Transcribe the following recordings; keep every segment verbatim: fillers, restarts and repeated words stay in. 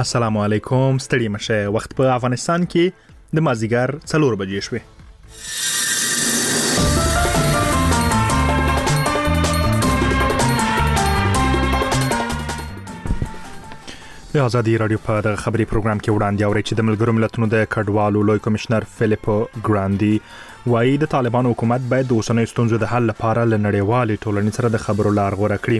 السلام علیکم، ستړي مشه. وخت په افغانستان کې د مازیګر څلور بجې شوې. د ازادي رادیو په د خبري پروګرام کې وړاندې اوري چې د ملګرو ملتونو د کډوالو لوی کمشنر فلیپو ګراندي وايي د طالبان حکومت باید د اوسنۍ ستونزو د حل لپاره له نړیوالې ټولنې سره د خبرو لار غوره کړي.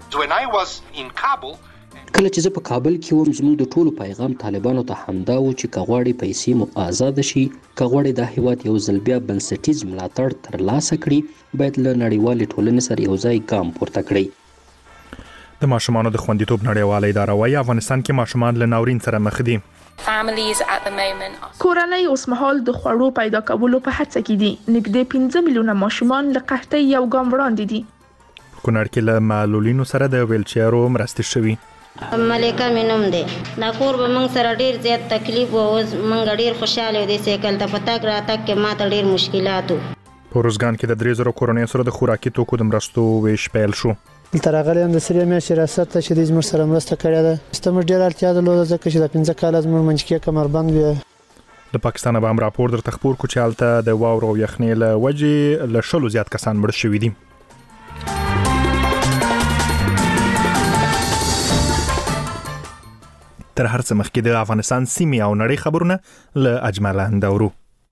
کله چې زه په کابل کې وم، زموږ د ټولو پیغام طالبانو ته همدا و چې که غواړي پیسې مو آزاد شي، که غواړي دا هیواد یو ځل بیا بنسټیز ملاتړ ترلاسه کړي، باید له نړیوالې ټولنې سره یو ځای ګام پورته کړي. د ماشومانو د خوندیتوب نړیواله اداره وايي افغانستان کې ماشومان له ناورین سره مخ دي. کورنۍ اوس مهال د خوړو پیدا کولو په هڅه کې دي. نږدې پنځه میلیونه ماشومان له قحطۍ یو ګام وړاندې دي. په کونړ کې له معلولینو سره د ویلچیرو مرستې شوي. ملکه مینوم دی. دا کور به موږ سره ډیر زیات تکلیف و، اوس موږ ډیر خوشاله دي. سیکل ته پتاک راتک کې ماته ډیر مشکلات وو. په روزګان کې د درې زره کورنۍ سره د خوراکي توکو د مرستو ویش پیل شو. تر هغه هم د سریه میاشتې ریاست ته چې د زموږ سره مرسته کړې ده. ستمر ډیر اړتیا درلوده ځکه چې د پنځه کاله زموږ منځ کې کمربند وي. د پاکستان به هم راپور درته خپور کو چې هلته د واورو او یخنۍ له وجې له شلو زیات کسان مړه شوي دي. تر هر څه مخکې د افغانستان سیمې او نړۍ خبرونه له اجمل اندورو.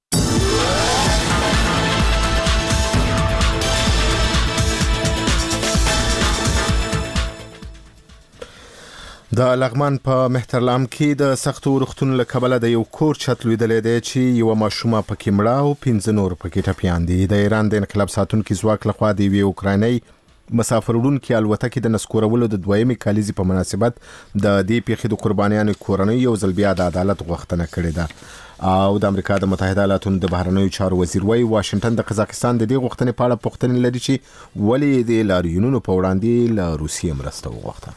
د لغمان په مهترلام کې د سختو روغتون له کبله د یو کور چت لویدلې دی چې یو ماشومه پکې مړه او پنځه نور پکې ټپیان دي. د ایران د انقلاب ساتونکو ځواک لخوا د یوې اوکرایني مسافر وړونکي الوتکې د نسکورولو د دویمې کالیزې په مناسبت د دې پیښې د قربانیانو کورنۍ یو ځل بیا د عدالت غوښتنه کړې ده. او د امریکا د متحده ایالاتو د بهرنیو چارو وزیر وايي واشنگټن د قزاقستان د دې غوښتنې په اړه پوښتنې لري چې ولې د لاریونونو په وړاندې له روسیې مرسته وغوښته.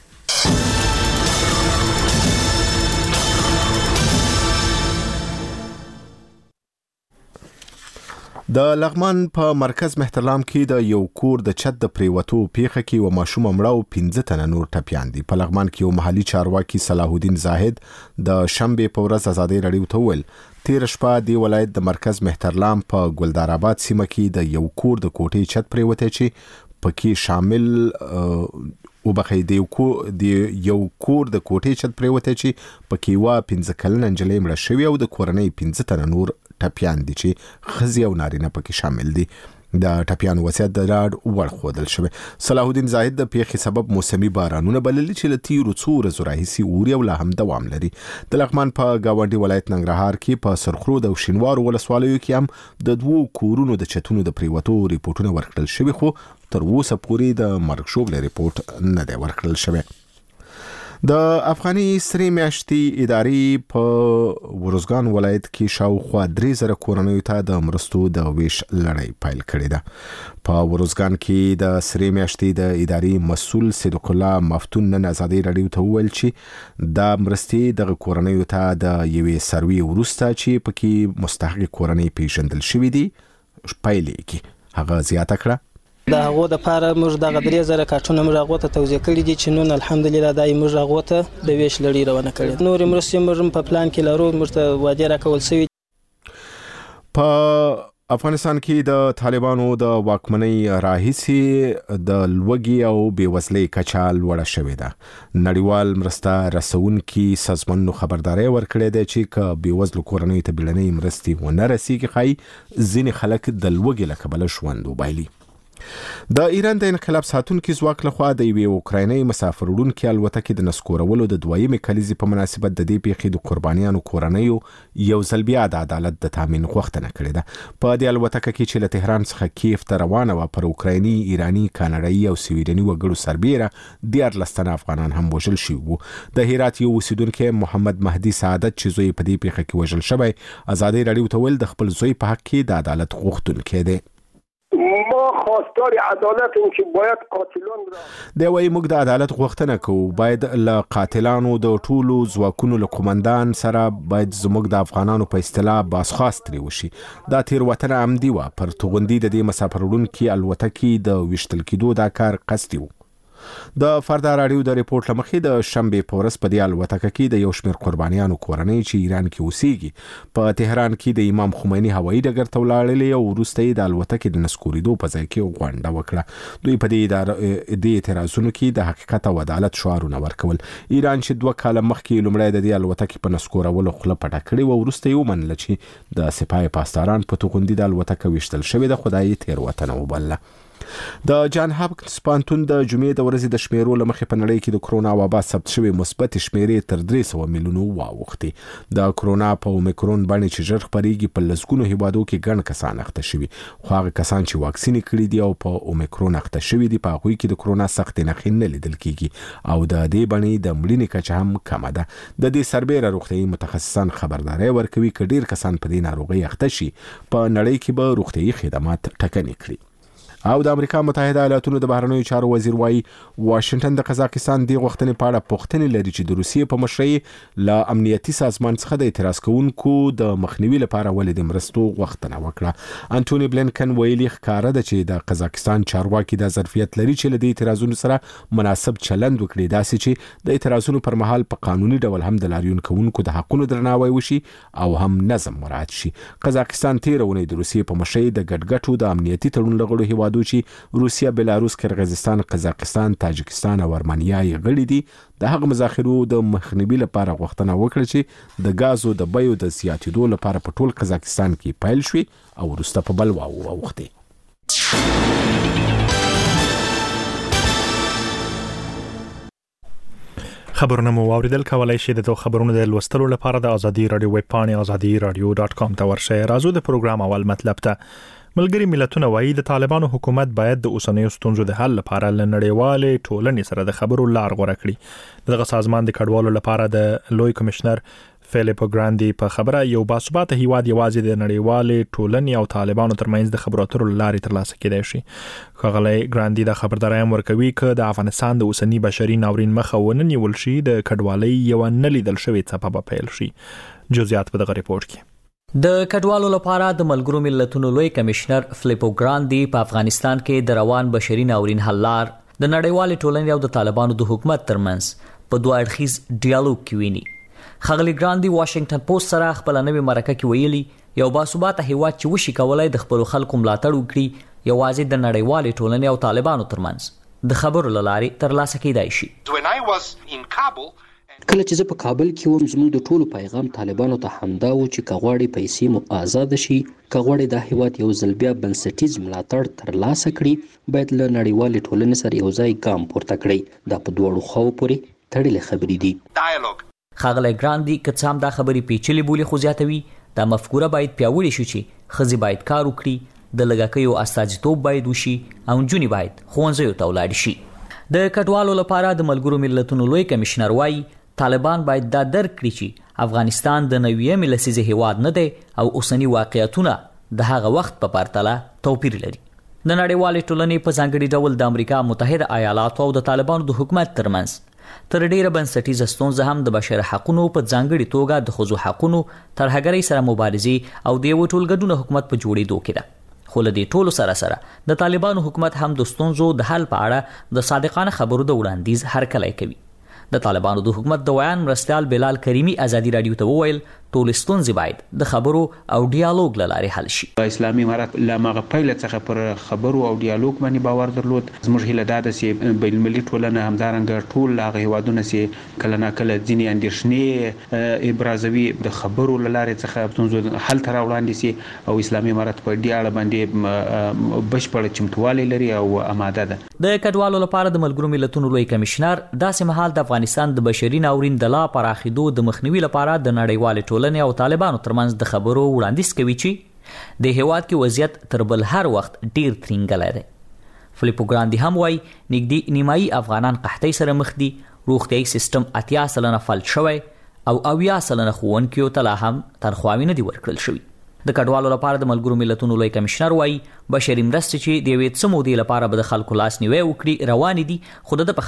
د لغمان په مرکز مهترلام کې د یو کور د چت د پریوتو پیښه کې و ماشوم مړه او پنځه تنه نور ټپیان دي. په لغمان کې یو محلي چارواکي صلاح الدین زاهد د شنبه په ورځ ازادي رادیو ته وویل تیر شپه د ولایت د مرکز مهترلام په ګلدار آباد سیمه کې د یو کور د کوټې چت پریوته چې پکې شامل او بخې د یو کور د یو کور د کوټې چت پریوته چې پکې وا پنځه کلن انجلې مړه شوی او د کورنۍ پنځه تنه نور ټپیان دي چې خزي او نارینه پکې شامل دي. د ټپیان وضعیت د راډ وړ خودل شوی. صلاح الدین زاهد د پیښې سبب موسمي بارانونه بللي چې له تیرو څو ورځو راهیسې اوري او لا هم دوام لري. د لغمان په گاونډي ولایت ننګرهار کې په سرخرود او شینوار ولسوالیو کې هم د دوو کورونو د چتونو د پریوتو ریپورتونه ورکړل شوي، خو تر اوسه پورې د مرګ شوبله ریپورت نه دی ورکړل شوی. د افغاني سری میاشتې ادارې په ورزګان ولایت کې شاوخوا درې زره کورنیو ته د مرستو د ویش لړۍ پیل کړې ده. په ورزګان کې د سری میاشتې د ادارې مسؤل صدیق الله مفتون نن ازادي رادیو ته وویل چې دا مرستې د کورنیو ته د یوې سروي وروسته چې پکې مستحق کورنۍ پیژندل شوې دي پیل کې هغه زیاته کړه. د هغه د پاره موږ د درې زره کارتونه موږ هغه ته توزیع کړی دي چې نن الحمدلله دای موږ هغه ته د ویش لړۍ روانه کړې. نور مرستې موږ په پلان کې لرو، موږ ته وعده راکول شوی. په افغانستان کې د طالبانو د واکمنۍ راهیسې د لوږې او بېوزلۍ کچه لوړه شوې ده. نړیوال مرسته رسونکي سازمانونو خبرداری ورکړې ده چې که بېوزلو کورنیو ته بیړنۍ مرستې ونه رسیږي ښایي ځینې خلک د لوږې له کبله ژوند وبایلي. د ایران د انقلاب ساتونکو ځواک لخوا د یوې اوکرایني مسافر وړونکي الوتکې د نسکورولو د دویمې کلیزې په مناسبت د دې پیښې د قربانیانو کورنیو یو ځل بیا د عدالت د تامین غوښتنه کړې ده. په دې الوتکه کې چې له تهران څخه کیف ته روانه وه پر اوکرایني، ایراني، کاناډایي او سویډني وګړو سربیره دیارلس تنه افغانان هم وژل شوي وو. د هرات یو اوسیدونکی محمد مهدي سعادت چې زوی په دې پیښه کې وژل شوی ازادي رادیو ته ویل د خپل زوی په حق کې د عدالت غوښتونکی دی. ما خواستار عدالت ام چې باید قاتلان را دی وايي موږ د عدالت غوښتنه کوو، باید له قاتلانو د ټولو ځواکونو له قومندان سره باید زموږ د افغانانو په اصطلاح بازخواست ترې وشي. دا تېروتنه عمدي وه، پر توغندي د دې مسافر وړونکي الوتکې د ویشتل کېدو دا کار قصدي و. د فردا رادیو د ریپورت لمخې د شنبه په ورځ په دې الوتکه کې د یو شمېر قربانیانو کورنۍ چې ایران کې اوسېږي په تهران کې د امام خمیني هوایي ډګر ته ولاړلې او وروسته یې د الوتکې د نسکورېدو په ځای کې غونډه وکړه. دوی په دې د اعتراضونو کې د حقیقت او عدالت شعارونه ورکول. ایران چې دوه کاله مخکې لومړی د دې الوتکې په نسکورولو خوله پټه کړې و، وروسته یې ومنله چې د سپاه پاسداران په توغندي د الوتکه ویشتل شوې ده، خدای تېروتنه وبلله. د جان هاپکینز پوهنتون د جمعې د ورځې د شمیرو لمخې په نړۍ کې د کرونا وبا ثبت شوې مثبت شمیرې تر درې سوه میلیونو واوښتې. د کرونا په اومیکرون باندې چې ژر خپرېږي په لسګونو هیوادو کې ګڼ کسان اخته شوي، خو هغه کسان چې واکسین کړي دي او په اومیکرون اخته شوي دي په هغوی کې د کرونا سختې نښې نه لیدل کیږي او د دې باندې د مړینې کچه هم کمه ده. د دې سربېره روغتیايي متخصصان خبرداري ورکوي که ډیر کسان په دې ناروغۍ اخته شي په نړۍ کې به روغتیايي خدمات ټکنۍ کړي. او د امریکا متحده ایالاتونو د بهرنیو چارو وزیر وایي واشنگټن د قزاقستان د غوښتنې په اړه پوښتنې لري چې د روسیې په مشرۍ له امنیتي سازمان څخه د اعتراض کوونکو د مخنیوي لپاره ولې د مرستو غوښتنه وکړه. انټونی بلینکن ویلي ښکاره ده چې د قزاقستان چارواکي د ظرفیت لري چې له دې اعتراضونو سره مناسب چلند وکړي، داسې چې د اعتراضونو پر مهال په قانوني ډول هم د لاریون کوونکو د حقونو درناوی وشي او هم نظم مراعات شي. قزاقستان تېره اونۍ د روسیې په مشرۍ د ګډ ګټو د امنیتي تړون لغړو هیوادو چې روسیا، بلاروس، کرغیزستان، قزاقستان، تاجکستان او ارمنیا یې غړي دي د هغه مذاکرو د مخنیوي لپاره غوښتنه وکړه چې د غازو د بیو د زیاتېدو لپاره په ټول قزاقستان کې پیل شوي او وروسته په بل واوښتې. خبرونه مو واوریدل. کولای شئ د خبرونو د لوستلو لپاره د ازادي رادیو ویب پاڼې ازادي رادیو ډاټ کام ته ورشئ. راځو د پروګرام اول مطلب ته. ملګری ملتونه وایي د طالبانو حکومت باید د اوسنیو ستونزو د حل لپاره له نړیوالې ټولنې سره د خبرو لار غوره کړي. دغه سازمان د کډوالو لپاره د لوی کمشنر فلیپو ګراندي په خبره یو باثباته هیواد یوازې د نړیوالې ټولنې او طالبانو ترمنځ د خبرو اترو لارې ترلاسه کېدای شي. ښاغلی ګراندي دا خبرداری هم ورکوي که د افغانستان د اوسني بشري ناورین مخه ونه نیول شي د کډوالۍ یوه نه لیدل شوې څپه به پیل شي. جزئیات په دغه ریپورت کې. د کډوالو لپاره د ملګرو ملتونو لوی کمشنر فلیپو ګراندي په افغانستان کې د روان بشري ناورین حل لار د نړیوالې ټولنې او د طالبانو د حکومت ترمنځ په دوه اړخیز ډیالوګ کې ویني. ښاغلی ګراندي واشنگټن پوسټ سره خپل نوې مرکه کې ویلي یو باثباته هیواد چې وشي کولای د خپل خلکو ملاتړ وکړي یوازې د نړیوالې ټولنې او طالبانو ترمنځ د خبرو له لارې ترلاسه کېدای شي. کله چې زه په کابل کې وم زموږ د ټولو پیغام طالبانو ته همدا و چې که غواړي پیسې مو آزاد شي، که غواړي دا هیواد یو ځل بیا بنسټیز ملاتړ ترلاسه کړي، باید له نړیوالې ټولنې سره یو ځای ګام پورته کړي. دا په دواړو خواو پورې تړلې خبرې دي. ښاغلی ګراندي که څه هم دا خبرې پیچلې بولي خو زیاتوي دا مفکوره باید پیاوړې شي چې ښځې باید کار وکړي، د لږکیو استازیتوب باید وشي او نجونې باید ښوونځیو ته ولاړې شي. د کډوالو لپاره د ملګرو ملتونو لوی کمشنر وایي طالبان باید دا درک کړي چې افغانستان د نویمې لسیزې هیواد نه دی او اوسني واقعیتونه د هغه وخت په پرتله توپیر لري. د نړیوالې ټولنې په ځانګړي ډول د امریکا متحده ایالاتو او د طالبانو د حکومت ترمنځ تر ډیره بنسټیزه ستونزه هم د بشر حقونو په ځانګړي توګه د ښځو حقونو ترهګرۍ سره مبارزې او د یو ټولګډونه حکومت په جوړېدو کې ده. خو له دې ټولو سره سره د طالبانو حکومت هم د ستونزو د حل په اړه د صادقانه خبرو د وړاندیز هرکلی کوي. د طالبانو د حکومت د ویان مرستیال بلال کریمی ازادي رادیو ته وویل ټول ستونزې باید د خبرو او ډیالوګ له لارې حل شي. اسلامي امارات له هغه پیله څخه پر خبرو او ډیالوګ باندې باور درلود. زموږ هیله دا ده چې بین المللي ټولنه همدارنګه ټول هغه هیوادونه چې کله ناکله ځینې اندېښنې ابرازوي د خبرو له لارې څخه ستونزو حل ته راوړاندې سي او اسلامي امارات په دې اړه باندې بشپړ چمتووالی لري او آماده ده. د کډوالو لپاره د ملګرو ملتونو لوی کمشنر داسې مهال د افغانستان د بشري ناورین د لا پراخېدو د مخنیوي لپاره د نړیوالې ټولنې او طالبانو ترمنځ د خبرو وړاندیز کوي چې د هیواد کې وضعیت تر بل هر وخت ډیر ترینګلی دی. فلیپو ګراندي هم وایي نږدې نیمایي افغانان قحطۍ سره مخ دي، روغتیايي سیستم اتیا سلنه فلج شوی او اویا سلنه ښوونکیو ته لا هم تنخواوې نه دي ورکړل شوي. د کډوالو لپاره د ملګرو ملتونو لوی کمشنر وایي بشري مرستې چې د یوې څه مودې لپاره به د خلکو لاس نیوی وکړي روانې دي، خو د ده په خبره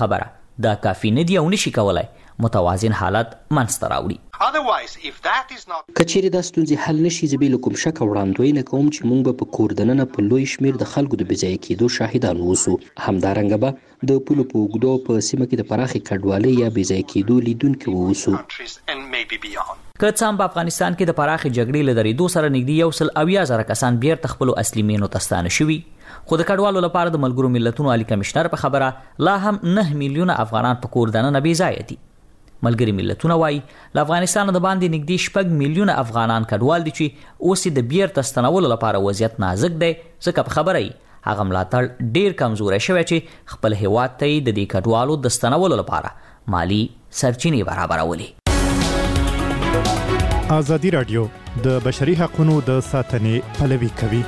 دا کافي نه دی او نشي کولای متوازن حالت منځته راوړي. کچېرې دا ستونزې حل نشي، زه بې له کوم شکه وړاندوینه کوم چې موږ به په کور دننه په لوی شمېر د خلکو د بې ځایه کېدو شاهدان اوسو. همدارنګه به د پولو په اوږدو په سیمه کې د پراخې کډوالۍ یا بې ځایه کېدو لیدونکي واوسو. که څه هم په افغانستان کې د پراخې جګړې له درېدو سره نږدې یو سل اویا زره کسان بیرته خپلو اصلي مینو ته ستانه شوي، خو د کډوالو لپاره د ملګرو ملتونو عالی کمشنر په خبره لا هم نه میلیونه افغانان په کور دننه بې ځایه دي. ملګري ملتونه وایي له افغانستان د باندې نږدې شپږ میلیونه افغانان کډوال دي چې اوس د بیرته ستنولو لپاره وضعیت نازک دی، ځکه په خبره یې هغه ملاتړ ډیر کمزوری شوی چې خپل هیواد ته د دې کډوالو د ستنولو لپاره مالی سرچینې برابرولې. ازادي راډیو د بشري حقوقو د ساتنې پلوي کوي.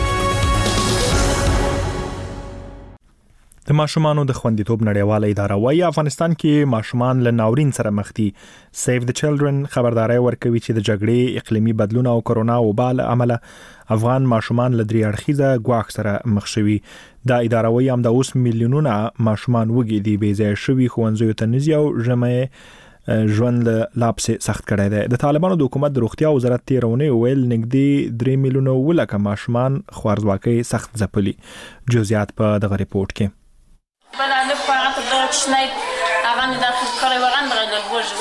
د ماشومانو د خوندیتوب نړیواله اداره وايي افغانستان کې ماشومان له ناورین سره مخ دي. سیف د چلډرن خبرداري ورکوي چې د جګړې، اقلیمي بدلون او کرونا وبا له امله افغان ماشومان له درې اړخیزه ګواښ سره مخ شوي. دا اداره وايي هم د اوس میلیونونه ماشومان وګړي دي بې ځایه شوي، ښوونځیو ته نه ځي او ژمی ژوند له لابسې سخت کړی دی. د طالبانو د حکومت د روغتیا وزارت تېره اونۍ ویل نږدې درې میلیونه اووه لکه ماشومان خوارځواکۍ سخت ځپلي. جزئیات په دغه ریپورټ کې. بله په هغه په دغه کشنید هغه مې داخل کړی و، هغه دغه د لوږې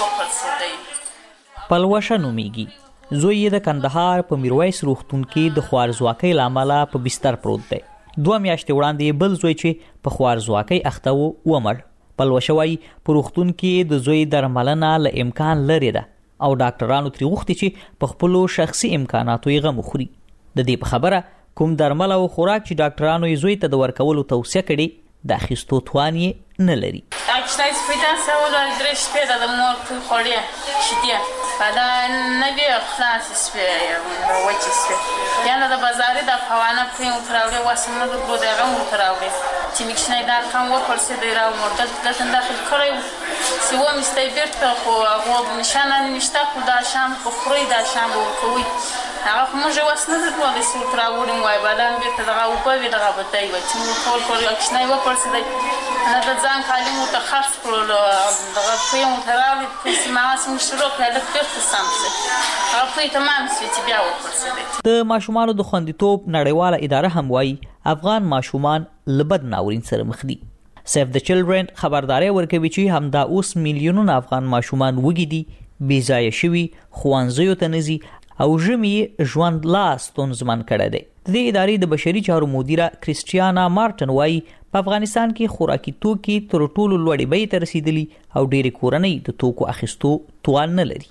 وپړسېدی. پلوشه نومیږي، زوی یې د کندهار په میرویس روغتون کې د خوارځواکۍ له امله په بستر پروت دی. دوه میاشتې وړاندې بل زوی چې په خوارځواکۍ اخته و ومړ. پلوشه وایي په روغتون کې د زوی درملنه له امکان لرې ده او ډاکټرانو ترې غوښتي چې په خپلو شخصي امکاناتو یې غم وخوري. د دې په خبره کوم درمل او خوراک چې ډاکټرانو یې زوی ته د ورکولو توصیه کړې د اخیستو توان یې نه لري. دا کشنۍ سپي داسې اول درې شپې ده د مور توی خوړې شیدې په دا نه وي خلاصې سپې وچې سپې، یعنې د بازاري د فوانه پرې ورته راوړې واسې نه درلود هغه هم ورته راوړې چې مې کشنۍ دا رقم وپړسېدی راومړ. دلته دلته داخل کړی و چې ومېستی بېرته، خو هغو نشانه نشته، خو دا شیان خو خورئ، دا شیان به ورکوئ. هغه خو موږ یې وس نه درلودی چې ورته راوړم وایي بادام بېرته دغه اوبه وې دغه به دی وه چې موږ ټول کړ یو کشنۍ وپړسېدی، نه د ځان کالي ورته خرڅ کړلو، دغه پوی یې ورته راوړې، پیسې مې هغسې موږ شروع کړی لږ بېرته سم شي، هغه پوی تمام شوې چې بیا وپړسېدی. د ماشومانو د خوندیتوب نړیواله اداره هم وایي افغان ماشومان له بد ناورین سره مخ دي. سیف د چلډرن خبرداري ورکوي چې همدا اوس میلیونونه افغان ماشومان وږي دي، بې ځایه شوي، ښوونځیو ته نه ځي او ژمی ژوند لا ستونزمن کړی دی. د دې ادارې د بشري چارو مدیره کریسټیانا مارټن وایي په افغانستان کې خوراکي توکي تر ټولو لوړې بیې ته رسیدلي او ډېرې کورنۍ د توکو اخیستو توان نه لري.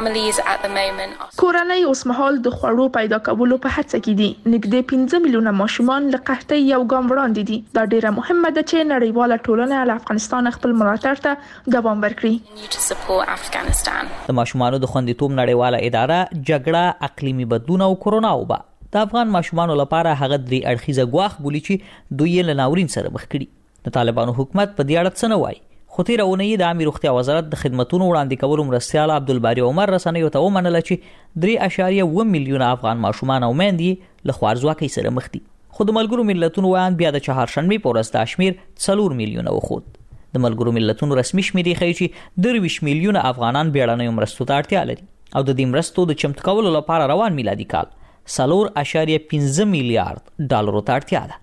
کورنۍ اوس مهال د خوړو پیدا کولو په هڅه کې دي. نږدې پنځه میلیونه ماشومان له قحطۍ یو ګام وړاندې دي. دا ډیره مهمه ده چې نړیواله ټولنه له افغانستان خپل ملاتړ ته دوام ورکړي. د ماشومانو د خوندیتوب نړیواله اداره جګړه، اقلیمي بدلون او کرونا وبا د افغان ماشومانو لپاره هغه درې اړخیزه ګواښ بولي چې دوی یې له ناورین سره مخ کړي. د طالبانو حکومت په دې اړه څه نه وایي، خو تېره اونۍ د عامې روغتیا وزارت د خدمتونو وړاندې کولو مرستیال عبدالباري عمر رسنیو ته ومنله چې درې اعشاریه اووه میلیونه افغان ماشومان او میندې له خوارځواکۍ سره مخ دي. خو د ملګرو ملتونو ویاند بیا د چهارشنبې په ورځ دا شمېر څلور میلیونه وښود. د ملګرو ملتونو رسمي شمېرې ښیي چې درویشت میلیونه افغانان بیړنیو مرستو ته اړتیا لري او د دې مرستو د چمتو کولو لپاره روان میلادي کال څلور اعشاریه پنځه میلیارډ ډالرو ته اړتیا ده.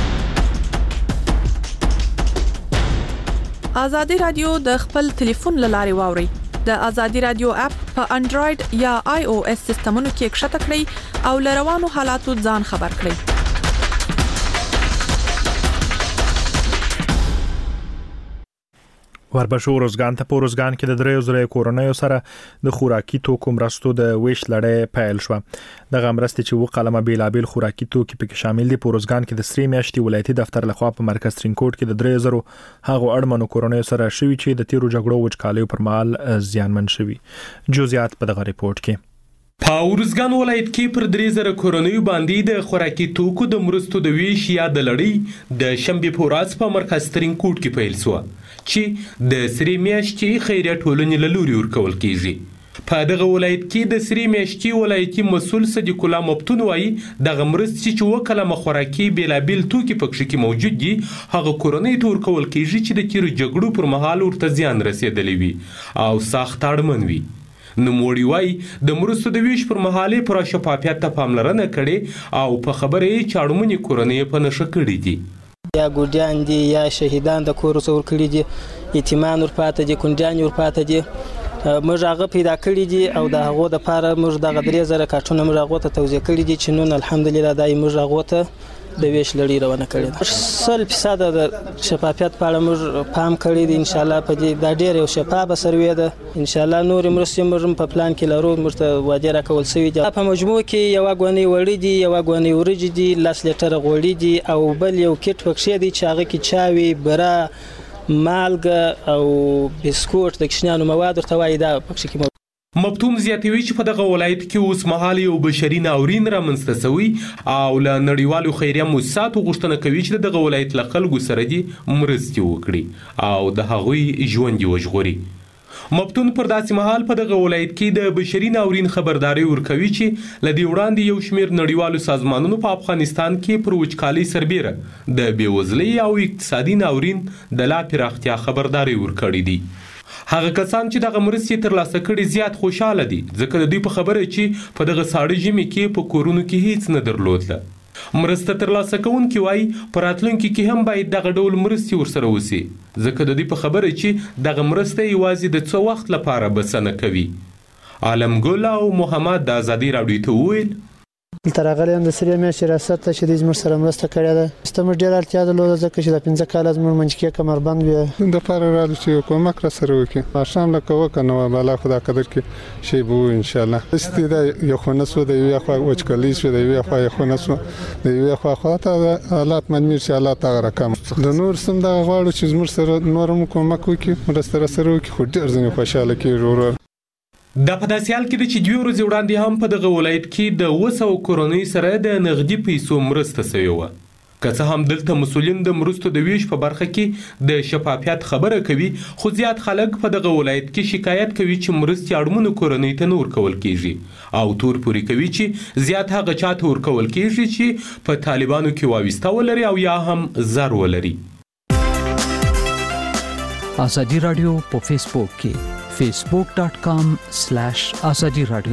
ازادي رادیو د خپل ټلیفون له لارې واوري. د ازادي رادیو اپ په انډراید یا آی او اس سیستمونو کې کښته کړئ او له روانو حالاتو ځان خبر کړئ. وربشو روزګان ته په روزګان کې د دریو زره کورنیو سره د خوراکي توکو مرستو د ویش لړۍ پیل شوه. دغه مرستې چې و قلمه بیلابیل خوراکي توکي پکې شامل دي. په روزګان کې د سرې میاشتې ولایتي دفتر لخوا په مرکز ترینکوټ کې د دریو زرو هغو اړمنو کورنیو سره شوي چې د تیرو جګړو وچکالیو پر مهال زیانمن شوي. جزئیات په دغه ریپورت کې. په ورزګان ولایت کې پر درې زره کورنیو باندې د خوراکي توکو د مرستو د ویش یا د لړۍ د شنبې په ورځ په مرکز ترینکوټ کې پیل شوه چې د سرې میاشتې خیریه ټولنې له لوري ورکول کیږي. په دغه ولایت کې د سری میاشتي ولایتي مسول صدیق الله مفتون وایي دغه مرستې چې اوه کلمه خوراکي بېلابېل توکي پکښې کې موجود دي هغه کورنۍ ته ورکول کېږي چې د تېرو جګړو پر مهال ورته زیان رسېدلی وي او سخت اړمن وي. نوموړي وایي د مرستو د ویش پر مهال یې پوره شفافیت ته پاملرنه کړې او په خبره یې چې اړمنې کورنۍ یې په نښه کړي دي. یا ګوډیان دي یا شهیدان د کور څخه ورکړي دي، یتیمان ورپاته دي، کونډیانې ورپاته دي. موږ هغه پیدا کړي دي او د هغو دپاره موږ دغه درې زره کارټونه موږ هغو ته توزیع کړي دي چې نن الحمدلله دا یې موږ هغو ته د ویش لړۍ روانه کړې ده. سل فیصده د شفافیت په اړه موږ پام کړی دی. انشاءالله په دې دا ډېر یو شفافه سروې ده. انشاءالله نورې مرستې موږ هم په پلان کې لرو، موږ ته وعدې راکول سوي دي. په مجموع کې یوه ګونۍ وړۍ دي، یوه ګونۍ وریجې دي، لس لیټره غوړي دي او بل یو کیټ پکښې دی چې هغه کې چاوي، بره، مالګه او بسکوټ د کوچنیانو مواد ورته وایي دا پکښې کې موجود. مفتون زیاتوي چې په دغه ولایت کې اوس مهال یو بشري ناورین رامنځته سوی او له نړیوالو خیریه مؤسساتو غوښتنه کوي چې دغه ولایت له خلکو سره دي مرستې وکړي او د هغوی ژوند یې وژغوري. مفتون پر داسې مهال په دغه ولایت کې د بشري ناورین خبرداری ورکوي چې له دې وړاندې یو شمېر نړیوالو سازمانونو په افغانستان کې پر وچکالۍ سربیره د بېوزلۍ او اقتصادي ناورین د لا پراختیا خبرداری ورکړی دی. هغه کسان چې دغه مرستې ترلاسه کړي زیات خوشحاله دي ځکه د دوی په خبره چې په دغه ساړه ژمي کې په کورونو کې هیڅ نه درلودله. مرسته ترلاسه کوونکي وایي په راتلونکي کې هم باید دغه ډول مرستې ورسره وسي ځکه د دوی په خبره چې دغه مرسته یوازې د څه وخت لپاره بسنه کوي. عالم ګل او محمد د ازادي راډیو ته وویل دلته راغلی یم د سرې میاشتې ریاست ته چې دوی زموږ سره مرسته کړې ده. زموږ ډېره اړتیا درلوده ځکه چې دا پنځه کاله زموږ منځکۍ کمربند وي. دپاره رالو چې یو کومک راسره وکړي. ماښام لکه وکړه نو بالا خدا قدر کې شی به وو انشاءالله. داسې ده یخونه سوه، د یوې خوا وچکالۍ سوه، د یوې خوا یخونه سوه، د یوې خوا خوا ته حالات معلومېږي چې حالات هغه رقم. د نور سم دغه غواړو چې زموږ سره نور هم کومک وکړي، مرسته راسره وکړي، خو ډېر ځینې خوشحاله کېږي ورور. دا په داسې حال کې ده چې دوې ورځې وړاندې هم په دغه ولایت کې د اوه سوه کورنۍ سره د نغدي پیسو مرسته سوې وه. که څه هم دلته مسؤلین د مرستو د ویش په برخه کې د شفافیت خبره کوي، خو زیات خلک په دغه ولایت کې شکایت کوي چې مرستې اړمنو کورنۍ ته نه ورکول کېږي او تور پورې کوي چې زیات هغه چا ته ورکول کېږي چې په طالبانو کې وابسته ولري او یا هم زر ولري. ازادي راډیو په فیسبوک کې facebook dot com slash azadi radio.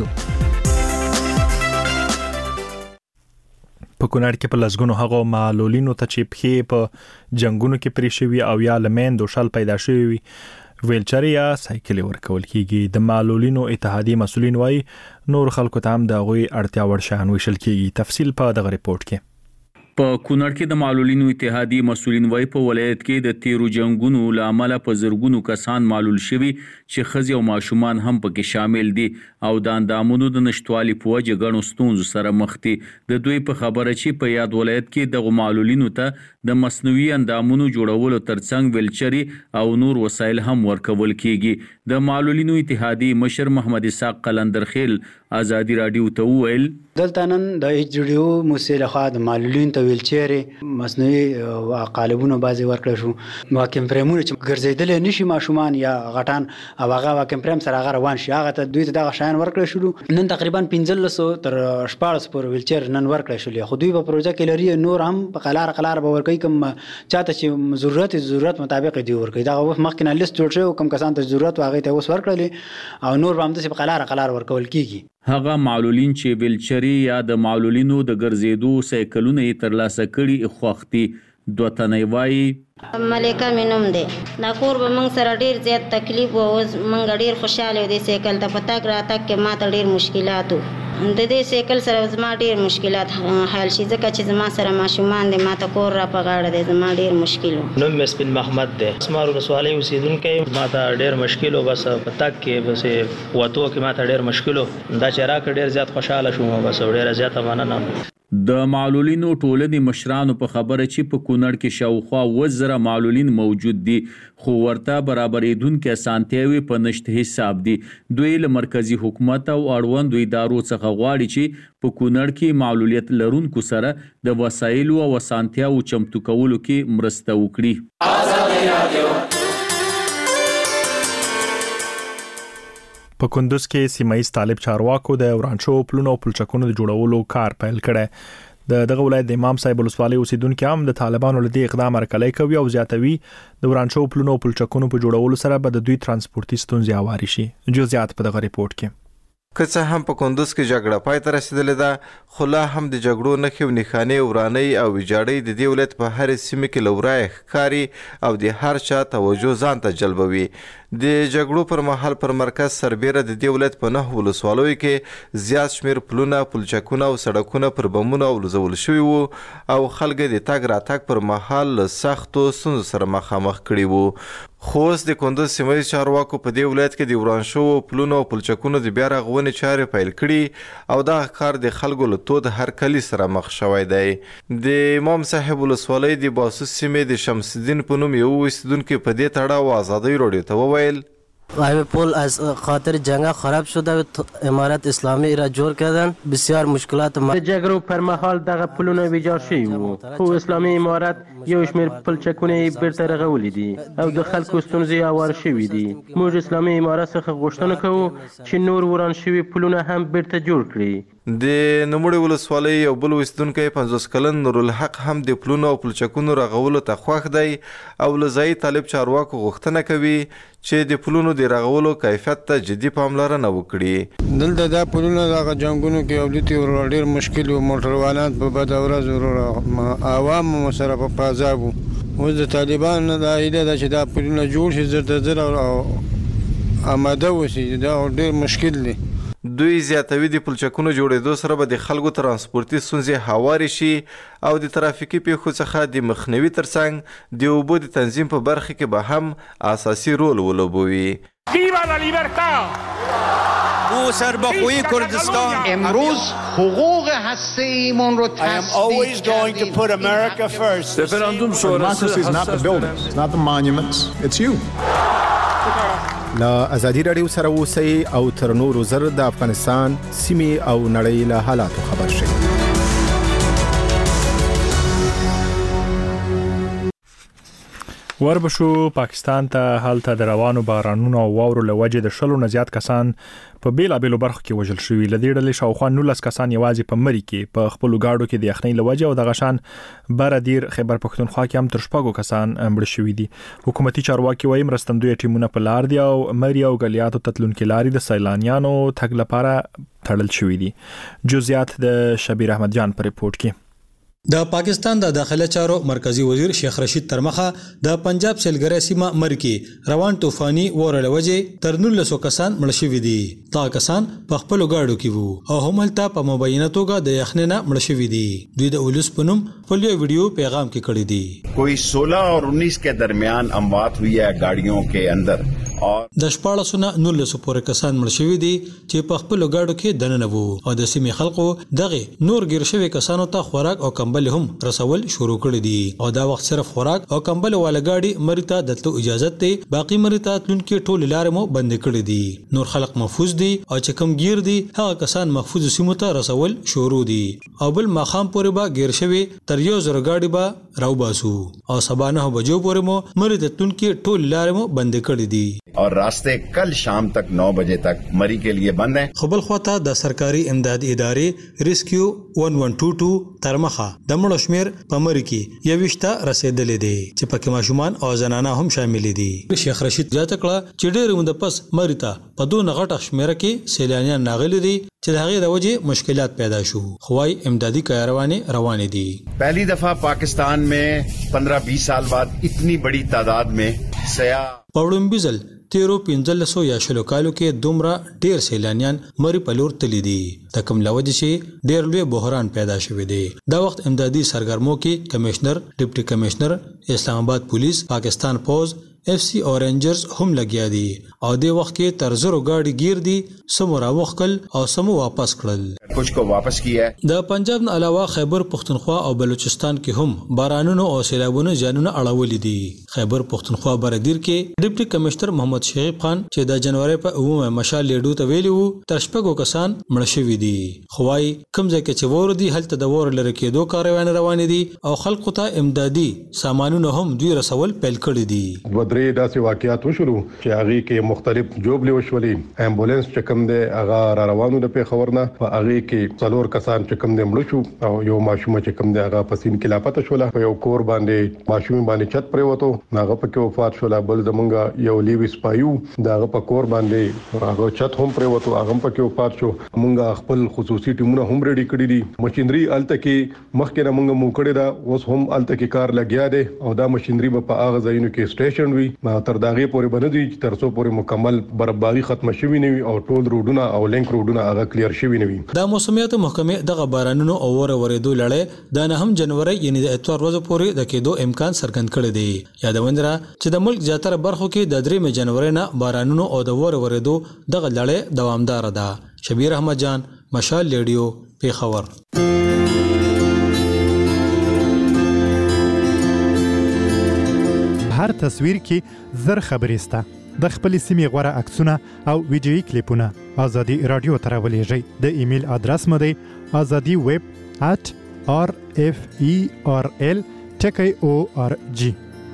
په کونړ کې په لسګونو هغو معلولینو ته چې پښې په جنگونو کې پرې شوي او یا له میندو شل پیدا شوي وي ویلچر یا سایکل ورکول کیږي. د معلولینو اتحادیې مسؤلین وایي نور خلکو ته هم د هغوی اړتیا وړ شیان ویشل کیږي. تفصیل په دغه ریپورت کې. په کونړ کې د معلولینو اتحادیې مسؤلین وایي په ولایت کې د تیرو جنگونو له امله په زرګونو کسان معلول شوي چې ښځې او ماشومان هم پکې شامل دي او د اندامونو د نشتوالي په وجه ګڼو ستونزو سره مخ دي. د دوی په خبره چې په یاد ولایت کې دغو معلولینو ته د مصنوعي اندامونو جوړولو ترڅنګ ویلچرې او نور وسایل هم ورکول کیږي. د معلولینو اتحادیې مشر محمد اسحاق قلندرخیل ازادي راډیو ته وویل دلته نن د ایچ ډي ډي او موسسې لخوا د معلولینو ته ویلچرې، مصنوعي قالبونه بعضې ورکړی شو، واکم فریمونه چې ګرځېدلی نه شي ماشومان یا غټان او هغه واکم فریم سره هغه روان شي، هغه ته دوی ته دغه شیان ورکړی شولو. نن تقریبا پنځلسو تر شپاړس پورې ویلچر نن ورکړی شولې، خو دوی په پروژه کې لري نور هم په قلاره قلاره به ورکوي. کوم چاته چې ضرورت ضرورت مطابق دی ورکوي. دغه وخت مخکې نه لیست جوړ شوی، کوم کسان ته ضرورت و هغې ته اوس ورکړلې او نور به همداسې په قلاره قلاره ورکول کېږي. هغه معلولین چې ویلچرې یا د معلولینو د ګرځېدو سایکلونه یې ترلاسه کړي خوښ دي. دوه تنه وایي ملکه مې نوم دی. دا کور به موږ سره ډېر زیات تکلیف و، اوس موږ ډېر خوشحاله یو. دې سایکل ته په تګ راتګ کې ما ته ډېر مشکلات و. د دې سایکل سره زما ډېر مشکلات حل شي ځکه چې زما سره ماشومان دی، ما ته کور را په غاړه دی، زما ډېر مشکل و. نوم مې سپین محمد دی، اسمار ولسوالۍ اوسېدونکی. ما ته ډېر مشکل و، بس په تګ کې بس وتو کې ما ته ډېر مشکل و. دا چې راکړه ډېر زیات خوشحاله شوم، بس ډېره زیاته مننه. د معلولینو ټولنې مشرانو په خبره چې په کونړ کې شاوخوا اووه زره معلولین موجود دي خو ورته برابرېدونکې اسانتیاوې په نشت حساب دي. دوی له مرکزي حکومت او اړوندو ادارو څخه غواړي چې په کونړ کې معلولیت لرونکو سره د وسایلو او اسانتیاوو چمتو کولو کې مرسته وکړي. په کندوز کې سیمایي طالب چارواکو د ورانشو پلونو او پلچکونو د جوړولو کار پیل کړی د دغه ولایت د امام صاحب ولسوالۍ اوسیدونکو هم د طالبانو له دې اقدام هرکلی کوي او زیاتوي د ورانشو پلونو او پلچکونو په جوړولو سره به د دوی ترانسپورتي ستونزې هواري شي. جزئیات په دغه ریپورت کې. که څه هم په کندوز کې جګړه پای ته رسیدلې ده، خو لا هم د جګړو نښې او نښانې ورانۍ او ویجاړۍ د دې ولایت په هرې سیمه کې له ورایه ښکاري او د هر چا توجه ځان ته جلبوي. د جګړو پر مهال پر مرکز سربیره د دې ولایت په نهو ولسوالیو کې زیات شمیر پلونه، پلچکونه او سړکونه پر بمونو ولزول شوي وو او خلک د تګ راتګ پر مهال له سختو ستونزو سره مخامخ کړي وو. خو اوس د کندوز سیمه ییز چارواکو په دې ولایت کې د وران شوو پلونو او پلچکونو د بیا رغونې چارې پیل کړي او دا کار د خلکو له تود هرکلي سره مخ شوی دی. د امام صاحب ولسوالۍ د باسوس سیمې د شمس الدین په نوم یو اوسیدونکي په دې تړاو ازادۍ راډیو ته وویل همه پل از خاطر جنگ خراب شده و امارت اسلامی را جور کردن. بسیار مشکلات ما جګړو پر مهال دغه پلونه ویجاړ شوي وو، خو اسلامي امارت یو شمیر پلچکونه بیرته رغولي دي او د خلکو ستونزې هوار شوي دي. موږ اسلامي امارت څخه غوښتنه کوو چې نور وران شوي پلونه هم بیرته جوړ کړي. د نوموړې ولسوالۍ یو بل اوسیدونکی پنځوس کلن نورالحق هم د پلونو او پلچکونو رغولو ته خوښ دی او له ځایي طالب چارواکو غوښتنه کوي چې د پلونو د رغولو کیفیت ته جدي پاملرنه وکړي. دلته دا پلونه دغه جنګونو کې اولتي ورور ډېر مشکل و، موټروانان په بده ورځ ورور عوام مو سره په عذاب وو. اوس د طالبانو د ایده ده چې دا پلونه جوړ شي زر د زر او آماده وشي، دا ډېر مشکل دی. دوی زیاتوي د پلچکونو جوړېدو سره به د خلکو ترانسپورتي ستونزې هوارې شي او د ترافیکي پیښو څخه د مخنیوي ترڅنګ د اوبو د تنظیم په برخه کې به هم اساسي رول ولوبوي. او سربخوی کردستان امروز حقوق هسته ایمون رو تصدیق کردیم. رفراندوم شورای is not the buildings, it's not the monuments, it's you. لا ازادي رادیو سره اوسئ او تر نورو زر د افغانستان سیمې او نړۍ له حالاتو خبر شئ. وربشو پاکستان ته هلته د روانو بارانونو او واورو له وجې د شلو نه زیات کسان په بیلابېلو برخو کې وژل شوي. له دې ډلې شاوخوا نولس کسان یوازې په مري کې په خپلو ګاډو کې د یخنۍ له وجې او دغه شان بره دیر خیبر پښتونخوا کې هم تر شپږو کسان مړه شوي دي. حکومتي چارواکي وایي مرستندویه ټیمونه په لار دي او مري او ګلیاتو ته تلونکي لارې د سیلانیانو تګ لپاره تړل شوي دي. جزئیات د شبیر احمد جان په ریپورت کې. د پاکستان د داخله چارو مرکزی وزیر شیخ رشید ترمخه د پنجاب سیلګری سیمه مرکي روان طوفاني وورل وجې تر نولس کسان مړ شوي دي. تا کسان په خپل گاډو کې وو او هملته په مبینه توګه د یخننه مړ شوي دي. دوی د اولس پنوم په یو ویډیو پیغام کې کړی دی. کوئی सोलह और उन्नीस के दरमियान اموات हुई है गाड़ियों के अंदर. د شپاړسونه نولس پورې کسان مړ شوي دي چې په خپل گاډو کې دننه وو او د سیمې خلکو دغه نور ګیر شوي کسانو ته خوراک او کمبل هم رسول شروع کړی دي او دا وخت صرف خوراک او کمبل والا گاډي مریته دلته اجازه ته باقی مریته تلونکي ټول لارې مو بند کړی دي. نور خلک محفوظ دي او چې کم گیر دي هغه کسان محفوظ سیمو ته رسول شروع دي او بل ماخام پورې با گیر شوي تر یو زر گاډي با راو باسو او سبا نه بجو پورې مو مریته تلونکي ټول لارې مو بند کړی دي और रास्ते कल शाम तक नौ बजे तक मरी के लिए बंद हैं. خپل خواته د سرکاري امدادي ادارې ریسکیو احد دو دو ترمخه د مړو شمیر په مری کې یوشته رسیدلې دي چې پکې ماشومان او زنانه هم شامل دي. شیخ رشید زیاته کړه چې ډېر مند پس مریته په دوه غټه شمیر کې سیلانیان ناغلي دي چې هغه د وجې مشکلات پیدا شو. خوای امدادي کاروانې روانې دي. पहली दफा पाकिस्तान में पंद्रह बीस साल बाद इतनी बड़ी तादाद में सयाह پاوډم بیزل تیرو پنځلسو یا شلو کالو کې دومره ډیر سیلانیان مری پلور تللی دي. د کوم لوجه شي ډیر لوی بحران پیدا شوی دی. دا وخت امدادي سرګرمو کې کمشنر، ډیپټي کمشنر، اسلام آباد پولیس، پاکستان پوز، اف سی او رینجرز هم لګیا دي او د وخت کې تر زرو گاډي گیر دي سمو راوخل او سمو واپس کړل. کچھ کو واپس کیا ہے. د پنجاب نه علاوه خیبر پښتونخوا او بلوچستان کې هم بارانونو او سیلابونو ځانونه اړولې دي. خیبر پښتونخوا بردیر کې ډیپټي کمشنر محمد محمد شعیب خان چې د جنوري په اومه مشال لیډو ته ویلی وو تر شپږو کسان مړ شوي دي. خوای کوم ځای کې چې ور دي هلته د ور لره کېدو کاروان روان دي او خلکو ته امدادي سامانونه هم دوی رسول پیل کړی دي. ودرې داسې واقعیات وشول چې هغه کې مختلف جوبلې وشولې امبولانس چې کوم دی هغه را روانو د پیښور نه په هغه کې څلور کسان چې کوم دی مړ شو او یو ماشوم چې کوم دی هغه پسین کې لاپته شول په یو کور باندې ماشوم باندې چت پریوتو هغه په کې وفات شول. بل زمونږ یو لیوی سپایو دغه په کور باندې هغه چت هم پریوتو هغه په کې وفات شو. مونږ خپل خصوصي ټیمونه هم ریډي کړی دي. ماشينري الته کې مخکې نه مونږ مو کړی دا اوس هم الته کې کار لګیا دی او دا ماشينري په هغه ځایونو کې سټیشن وي تر داغه پورې باندې چې تر څو پورې مکمل برابرۍ ختم شوي نه وي او ټول روډونه او لینک روډونه هغه کلیر شوي نه وي. د موسمیات محکمه دغه بارانونو او ور ورېدو لړۍ د نه هم جنوري یعنی د اتوار ورځې پورې د کېدو امکان څرګند کړی دی. یادوندره چې د ملک زیاتره برخو کې د درې جنوري نه بارانونو او د ور ورېدو دغه لړۍ دوامدار ده. شبیر احمد جان مشال لیډیو پیښور. هر تصویر کې زر خبرې سته. د خپل سیمې غوړه عکسونه او ویډیويي کلیپونه ازادي رادیو ته راولېږئ. د ایمیل ادرس مو دی azadi web at r f e r l ټکی او ار جی.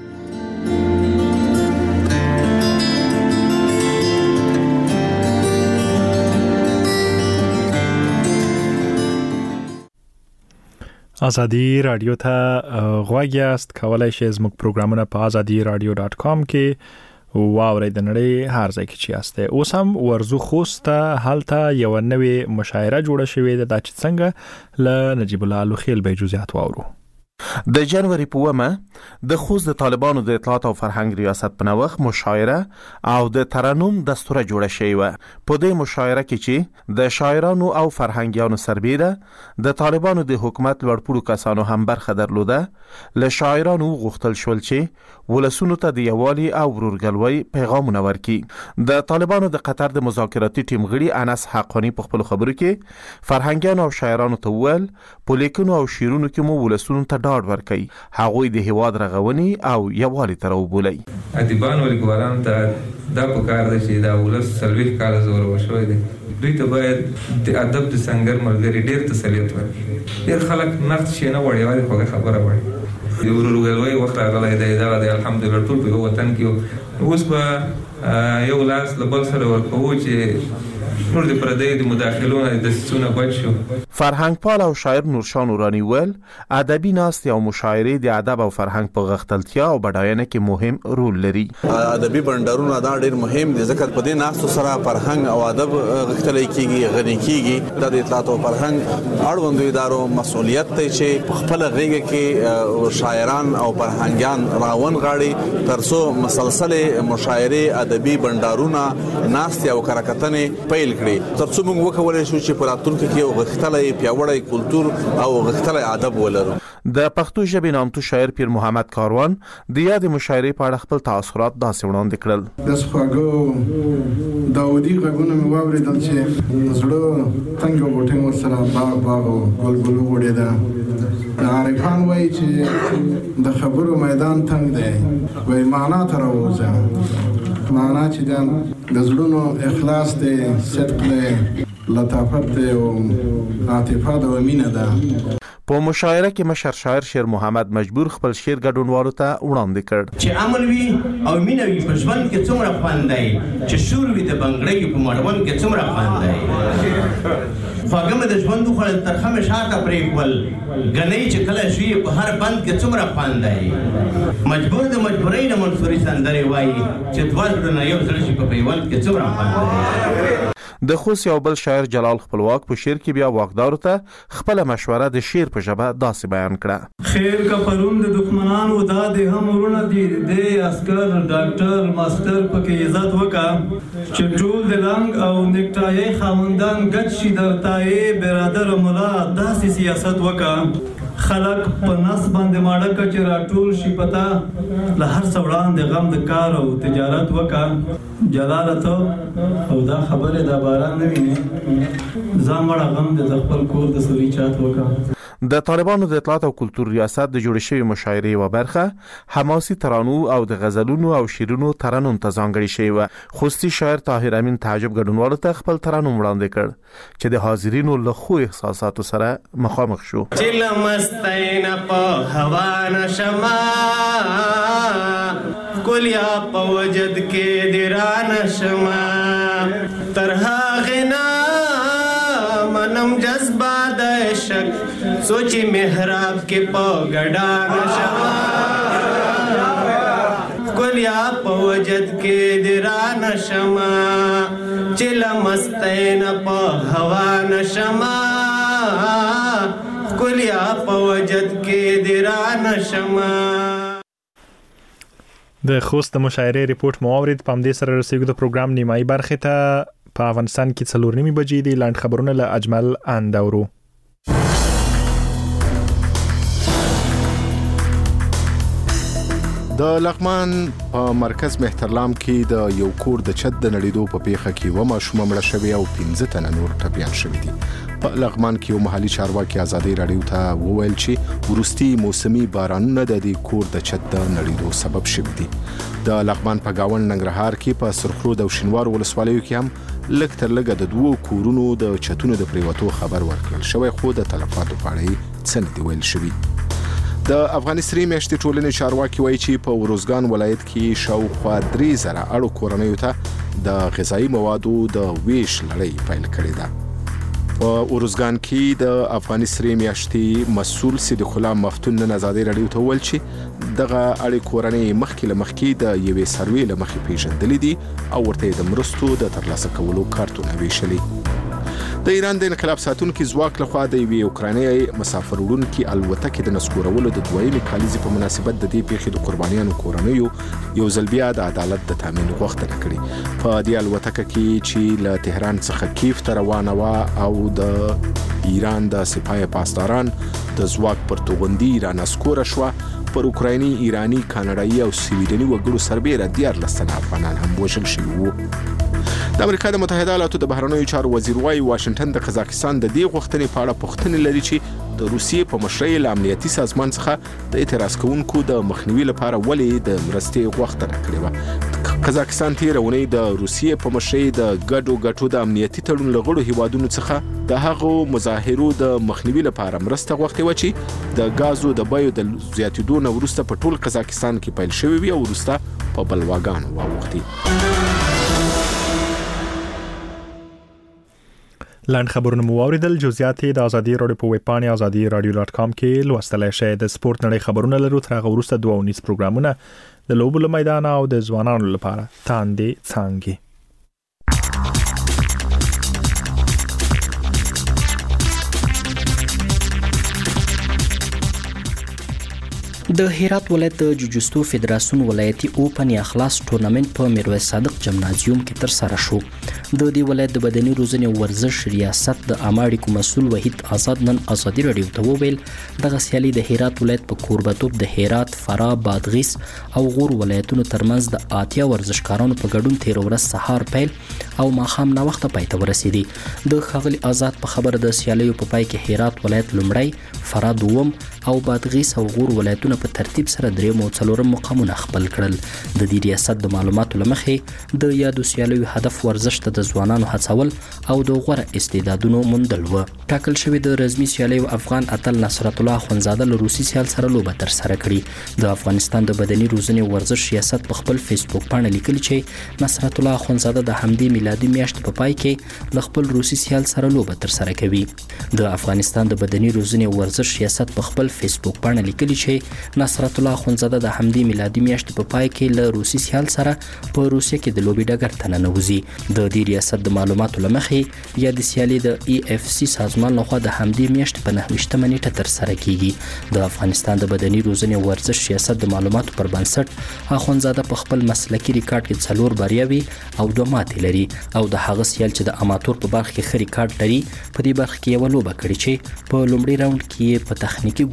ازادي رادیو ته غوږ یاست. کولای شئ زموږ پروګرامونه په azadi radio dot com کې واورئ د نړۍ هر ځای کې چې یاست. اوس هم ورزو خوست هلته یو نوې مشاعره جوړه شوې ده چې څنګه ل نجیب الله لوخیل به جزئیات واورو. د جنوري په اومه د خوست د طالبانو د اطلاعات او فرهنګ ریاست په نوښت مشاعره او د ترنم دستوره جوړه شوې و. په دې مشاعره کې چې د شاعرانو او فرهنګیانو سربېره د طالبانو د حکومت لوړپوړو کسانو هم برخه درلوده، له شاعرانو غوښتل شول چې ولسونو ته د یووالي او ورورګلوۍ پیغامونه ورکړي. د طالبانو د قطر د مذاکراتي ټیم غړي انس حقانی په خپل خبرو کې فرهنګیانو او شاعرانو ته وویل په لیکنو او شعرونو کې مو ولسونو ته ډاډ ورکړي، هغوی د هیواد رغونې او یووالي ته راوبولئ. ادیبانو لیکوالانو ته دا پکار ده چې دا ولس څلوېښت کاله زوروره شوی دی، دوی ته باید د ادب د سنګر ملګري ډېر تسلیت ورکړي. ډېر خلک نقد شي نه غواړي، یوازې خوږه خبره غواړي. د ورورګلوۍ وخت راغلی دی، دغه دی الحمدلله ټول په یو وطن کې اوس به یو لاس له بل سره ورکوو چې نور د پردیو د مداخلو نه د دسیسو نه بچ شو. فرهنګپال او شاعر نورشاه نوراني ویل ادبي ناستې او مشاعرې د ادب او فرهنګ په غښتلتیا او بډاینه کې مهم رول لري. ادبي بندرونه دا ډېر مهم دي ځکه په دې ناستو سره فرهنګ او ادب غښتلی کېږي، غني کېږي. دا د اطلاعات او فرهنګ اړوندو ادارو مسؤلیت دی چې په خپله غېږه کې شاعران او فرهنګیان راون غاړي تر څو مسلسلې مشاعرې، ادبي بندرونه، ناستې او کره-کتنې پیل کړي تر څو موږ وکولای شو چې په راتلونکي کې یو غښتلی پیاوړی کلتور او غښتلی ادب ولرو. د پښتو ژبې نامتو شاعر پیر محمد کاروان د یادې مشاعرې په اړه خپل تاثرات داسې وړاندې کړل. داسې خواږه داودي غږونه مې واورېدل چې زړه تنګ غوټۍ مو سره باغ باغ او ګل ګل وغوړېده. عارفان وایي چې د خبرو میدان تنګ دی، وایي معنا ته راووځه. معنا چې د زړونو اخلاص دی، صدق دی، لطافت دی او عاطفه ده او مینه ده. په مشاعره کې مشر شاعر شیر محمد مجبور خپل شعر ګډونوالو ته وړاندې کړ. چې عمل وي او مینه وي په ژوند کې څومره خوند دی، چې شور وي د بنګړیو په مړوند کې څومره خوند دی. خواږه مې د ژوند وخوړل ترخه مې شاته پرېښول، ګنۍ چې کله شوي په هر بند کې څومره خوند دی. مجبور د مجبورۍ نه منصوري سندرې وایي چې دوه زړونه یو زړه شي په پیوند کې څومره خوند دی. د خوست یو بل شاعر جلال خپلواک په شعر کې بیا واقدارو ته خپل مشوره د شعر په ژبه داسې بیان کړه. خیر کا پرون د دښمنانو دا د هم ورونه دي، د عسكر ډاکټر ماستر پکې عزت وکا چې ټول د لنګ او نیکټای خاوندان ګډ شي درتای برادر مولا داسې سیاست وکا. خلق په نس باندې ماړه کچ راټول شي پتا له هر څوړان د غم د کار او تجارت وکا. جلالته او دا خبره د باران نه ویني ځان مړه غم د خپل کور د سوري چات وکا. د طالبانو د اطلاعات او کلتور ریاست د جوړ شوی مشاعرې و برخه حماسي ترانو او د غزلونو او شیرونو ترانو ته ځانګړي شوی و. خوستي شاعر طاهر امین تعجب ګډونوالو ته خپل ترانو وړاندې کړ چې د حاضرینو له خو احساساتو سره مخامخ شو. چل مستین په هوا نشما کلیا په وجد کې دران شما ترها غنا منم جذبه د شک سوچي محراب کې په غډا نشما کلیا په وجد کې دران شما چل مستین په هوا نشما کلیا په وجد کې دران شما. د خوست د مشاعرې ریپورت مو اورید. په همدې سره رسیدو د پروګرام نیمایي برخې ته. په افغانستان کې څلور نیمې بجې دي. لاند خبرونه له اجمل اندورو. د لغمان په مرکز مهترلام کې د یو کور د چت د نړیدو په پیښه کې و ماشوم مړه شوی او پنځه تنه نور ټپیان شوي دي. په لغمان کې یو محلي چارواکي ازادي رادیو ته وویل چې ورستي موسمي بارانونه د دې کور د چت د نړیدو سبب شوي دي. د لغمان په گاون ننګرهار کې په سرخرود او شینوار ولسوالیو کې هم لږ تر لږه د دوو کورونو د چتونو د پریوتو خبر ورکړل شوی، خو د تلفاتو په اړه څه نه دی ویل شوی. د افغانستان میاشتې ټولنې چارواکي وایي چې په وروزګان ولایت کې شاوخوا درې زره اړو کورنیو ته د غذایی موادو د ویش لړۍ پیل کړې ده. په وروزګان کې د افغانستان میاشتې مسؤل صدیق الله مفتون نن ازادي رادیو ته ویل چې دغه اړې کورنۍ مخکې له مخکې د یوې سروې له مخې پیژندلې دي او ورته د مرستو د ترلاسه کولو کارتونه ویشلي. د ایران د انقلاب ساتونکو ځواک لخوا د یوې اوکرانیایي مسافر وړونکي الوتکې د نسکورولو د دویمې کالیزې په مناسبت د دې پیښې د قربانیانو کورنیو یو ځل بیا د عدالت د تامین غوښتنه کړې. په دې الوتکه کې چې له تهران څخه کیف ته روانه وه او د ایران د سپاه پاسداران د ځواک پر توغندي را نسکوره شوه، پر اوکرایني، ایرانی، کاناډایي او سویډني وګړو سربېره دیارلس تنه افغانان هم وژل شوي وو. د امریکا د متحده ایالاتو د بهرنیو چارو وزیر وايي واشنگټن د قزاقستان د دې غوښتنې په اړه پوښتنې لري چې د روسیې په مشرۍ له امنیتي سازمان څخه د اعتراض کوونکو د مخنیوي لپاره ولې د مرستې غوښتنه کړې وه. قزاقستان تېره اونۍ د روسیې په مشرۍ د ګډو ګټو د امنیتي تړون له غړو هیوادونو څخه د هغو مظاهرو د مخنیوي لپاره مرسته غوښتې وه چې د غازو د بیو د زیاتېدو نه وروسته په ټول قزاقستان کې پیل شوې وي او وروسته په بلواګانو واوښتې. لاند خبرونه مو واوریدل. جزئیات د ازادي رادیو په ویب پاڼه ازادي رادیو ډاټ کام کې لوستلای شئ. د سپورت نړۍ خبرونه لرو. تر هغه وروسته دوه ونیز پروګرامونه د لوبو له میدان او د ځوانانو لپاره تاندې څانګې. د هرات ولایت د جوجستو فدراسیون ولایتي اوپن یا خلاص ټورنمنت په میرویس صادق جمنازیوم کې تر سره شو. د دې ولایت د بدني روزنې او ورزش ریاست د عامه اړیکو مسؤل وحید آزاد نن ازادي رادیو ته وویل دغه سیالي د هرات ولایت په کوربتوب د هرات، فراه، بادغیس او غور ولایتونو ترمنځ د اتیا ورزشکارانو په ګډون تیر ورځ سهار پیل او ماښام ناوخته پای ته ورسېدي. د ښاغلي آزاد په خبره د سیالیو په پای کې هرات ولایت لومړی، فراه دوم او بادغیس او غور ولایتونه په ترتیب سره دریم او څلورم مقامونه خپل کړل. د دې ریاست د معلوماتو لمخې د یادو سیالیو هدف ورزش ته د ځوانانو هڅول او د غوره استعدادونو موندل و. ټاکل شوی د رزمي سیالیو افغان اتل نصرت الله خونزاده له روسي سیال سره لوبه تر سره کړې. د افغانستان د بدني روزنې او ورزش ریاست په خپل فیسبوک باندې لیکلي چې نصرت الله خونزاده د همدې میلادي میاشتې په پای کې له خپل روسي سیال سره لوبه تر سره کوي. د افغانستان د بدني روزنې او ورزش ریاست په خپل فیسبوک باندې لیکلي چې نصرت الله خونزاده د همدې میلادي میاشتې په پای کې له روسي سیال سره په روسیه کې د لوبې ډګر ته ننوځي. د دې ریاست د معلوماتو لمخې یا د سیالي د ای اف سی سازمان لخوا د همدې میاشتې په نهه ویشتمه نیټه تر سره کیږي. د افغانستان د بدني روزنې او ورزش ریاست د معلوماتو پر بنسټ خونزاده په خپل مسلکي ریکارډ کې څلور بریاوي او دوه ماتې لري او د هغه سیال چې د اماتور په برخه کې ښه ریکارډ لري په دې برخه کې یو لوبه کړې چې په لومړي راوند کې په تخنیکی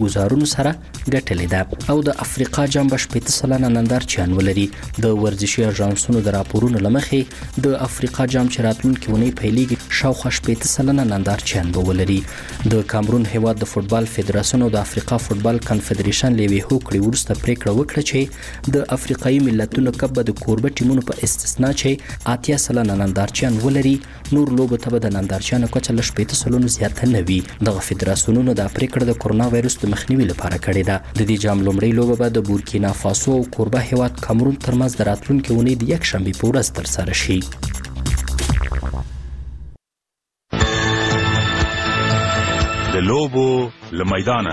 ګزارونو سره ګټلې ده او د افریقا جام به شپږ سلنه نندارچیان ولري. د ورزشي اژانسونو د راپورونو لمخې د افریقا جام چې راتلونکي اونۍ پیلېږي شاوخوا شپږ سلنه نندارچیان به ولري. د کامرون هیواد د فوتبال فدراسیون او د افریقا فوتبال کنفدریشن له یوې هوکړې وروسته پریکړه وکړه چې د افریقایي ملتونو کپ به د کوربه ټیمونو په استثنا چې اتیا سلنه نندارچیان ولري نور لوبو ته به د نندارچیانو کچه له شپږ سلنو زیاته نه وي. دغه فدراسیونونو د پریکړه د کورونا وایرس د مخنیوي لپاره کړې ده. د دې جام لومړۍ لوبه به د بورکینا فاسو او کوربه هیواد کامرون ترمنځ د راتلونکي اونۍ د یکشنبې په ورځ ترسره شي. د لوبو له میدانه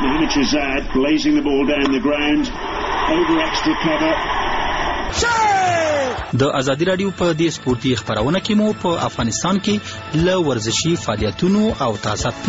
د ازادي رادیو په دې سپورتي خبرونه کې مو په افغانستان کې له ورزشي فعالیتونو او تازه